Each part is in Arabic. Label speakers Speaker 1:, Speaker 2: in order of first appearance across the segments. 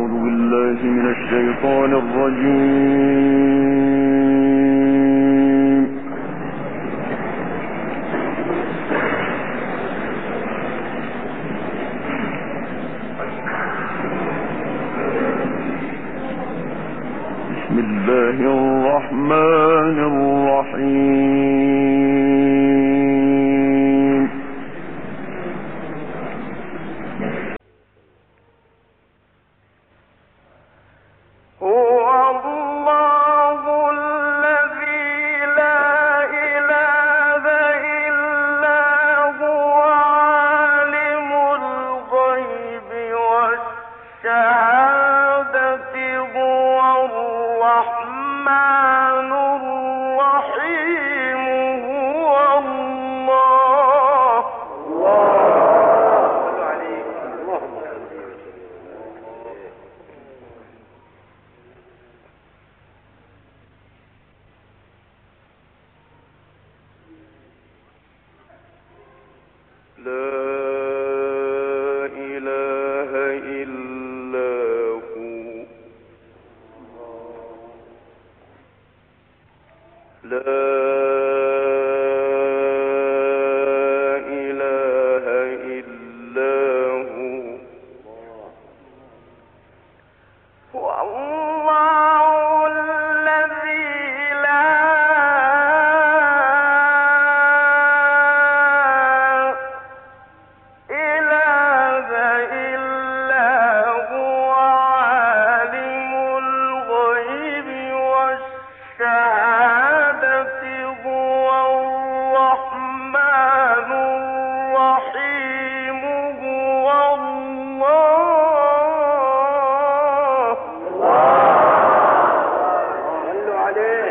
Speaker 1: أعوذ بالله من الشيطان الرجيم. بسم الله الرحمن الرحيم.
Speaker 2: هو الله الذي لا إله إلا هو عالم الغيب والشهادة هو الرحمن الرحيم هو الله. لا إله إلا هو. لا إله إلا هو. هو الله الذي لا إله إلا هو عالم الغيب والشهادة هو الرحمن الرحيم هو الله. صلوا عليه.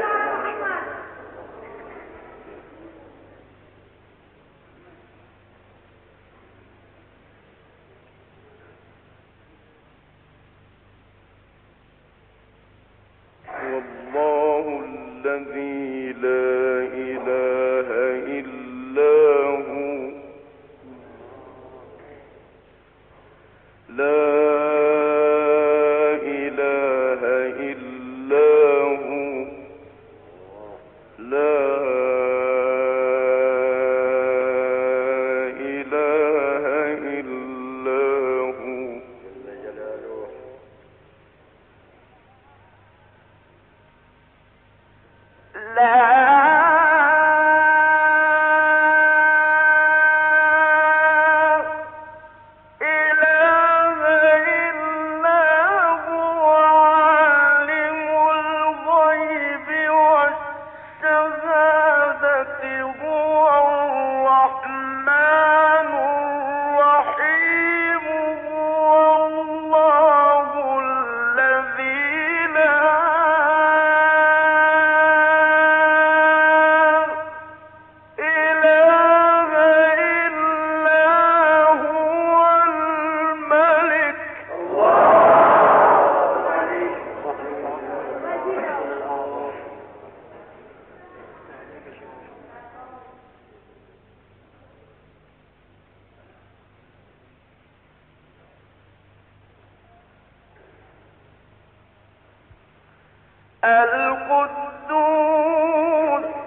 Speaker 2: والله الذي لا إله إلا هو. لا إله إلا هو. لا إله إلا هو. لا إله إلا هو عالم الغيب والشهادة هو الرحمن الرحيم هو الله الذي لا إله إلا هو الملك. القدوس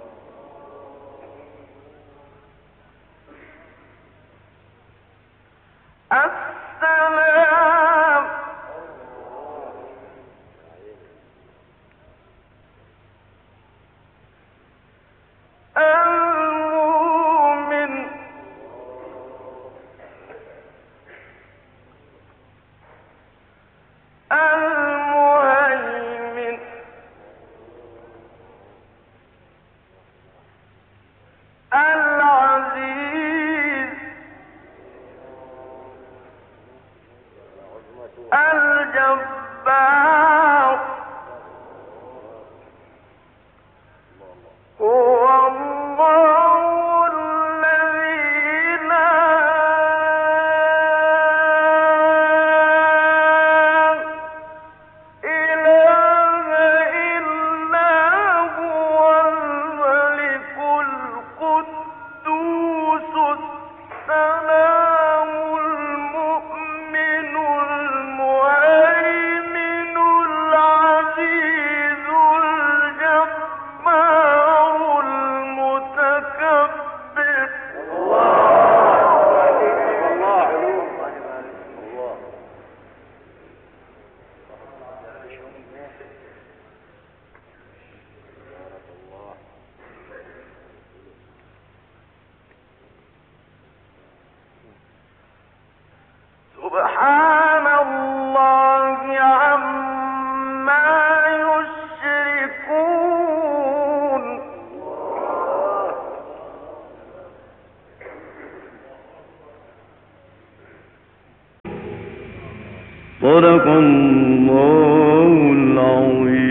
Speaker 2: السلام المؤمن المهيمن العزيز الجبار هو الله الذي لا إله إلا هو الملك القدوس السلام المؤمن المهيمن سبحان الله عما يشركون.
Speaker 1: صدق الله العظيم.